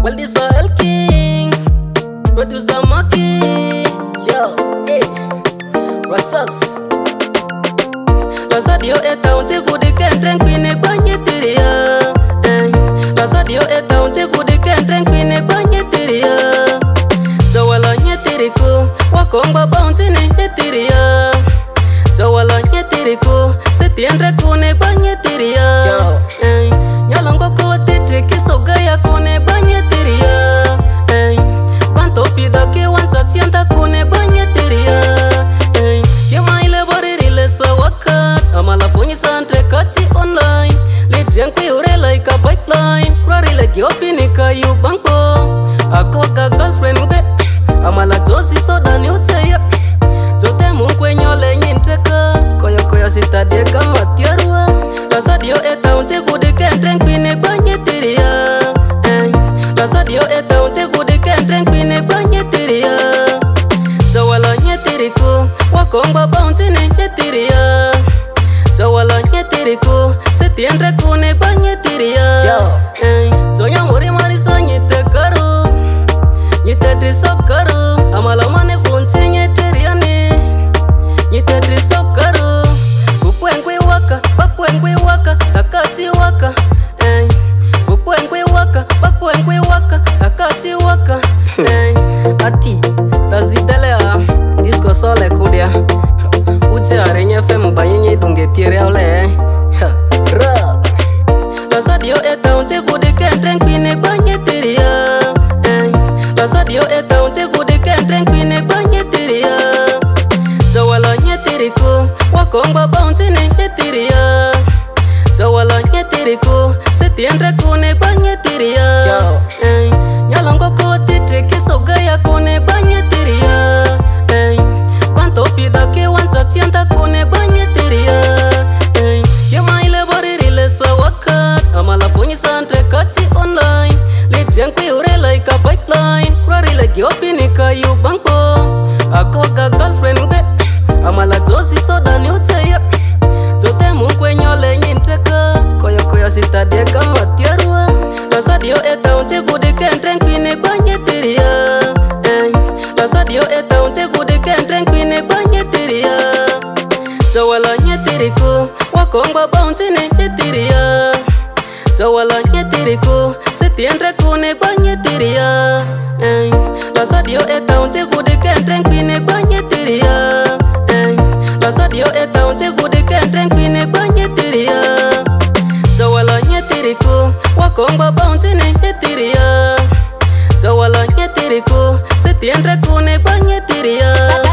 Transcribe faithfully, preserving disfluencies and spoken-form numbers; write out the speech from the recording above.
Well, this a L King, producer Maki, yo, hey, Rasas. La sadio eta unti fudi kentren kwine kwanye tiria, eh. La sadio eta unti fudi kentren kwine kwanye tiria. Zawala nye tiriku, wakongba bounty ne tiria. Zawala nye tiriku, setiendre kune kwanye tiria, eh. Nyalongo kote triki sogaya kune kwanye tiria, eh. Banto pida ke wanta tianta kune kwanye tiria, eh. Kema ile bori rile sawaka, amala punyi santre kati online. Le driankwe ure like a pipeline, rari le gyopi ni kayu banko. Akoka girlfriend be, amala josi soda ni uteya. Jote mungkwe nyole nyinteka, koyo koyo sita de kama tiarua. La sadio eta unti fudi kentren kwine kwanye tiria, eh. La sadio eta unti fudi kentren kwine kwanye tiria. Zawala nye tiriku, wakongba bounty ne tiria. Zawala nye tiriku, setiendre kune kwanye tiria, eh. Zonya muri marisa nyite karu, nyite drisop karu. Amala mane funti nye teriani, nyite drisop karu. Kukwengwe waka, bakwengwe waka, takati waka, eh. Kukwengwe waka, bakwengwe waka, takati waka, eh. Ati, tazidelea, disco sole kudia. Uche arenye femu banyenye dunge tiere ole, ra. La sadio eta unti fudi kentren kwine kwanye tiria, eh. La sadio eta unti fudi kentren kwine kwanye tiria. Zawala nye tiriku, wakongba bounty ne tiria. Zawala nye tiriku, setiendre kune kwanye tiria, eh. Nyalongo kote triki sogaya kune kwanye tiria, eh. Banto pida ke wanta tianta kune kwanye tiria, eh. Kema ile bori rile sawaka, amala punyi santre kati online. Le driankwe ure like a pipeline, rari le gyopi ni kayu banko. Akoka girlfriend be, amala josi soda ni uteya. Jote mungkwe nyole nyinteka, koyo koyo sita de kama tiarua. La sadio eta unti fudi kentren kwine kwanye tiria, eh. La sadio eta unti fudi kentren kwine kwanye tiria. Zawala nye tiriku, wakongba bounty ne tiria. Zawala nye tiriku, setiendre kune kwanye tiria, eh. La sadio eta unti fudi kentren kwine kwanye tiria, eh. La sadio eta unti fudi kentren kwine kwanye tiria. Zawala nye tiriku, wakongba bounty ne tiria. Zawala nye tiriku, setiendre kune kwanye tiria.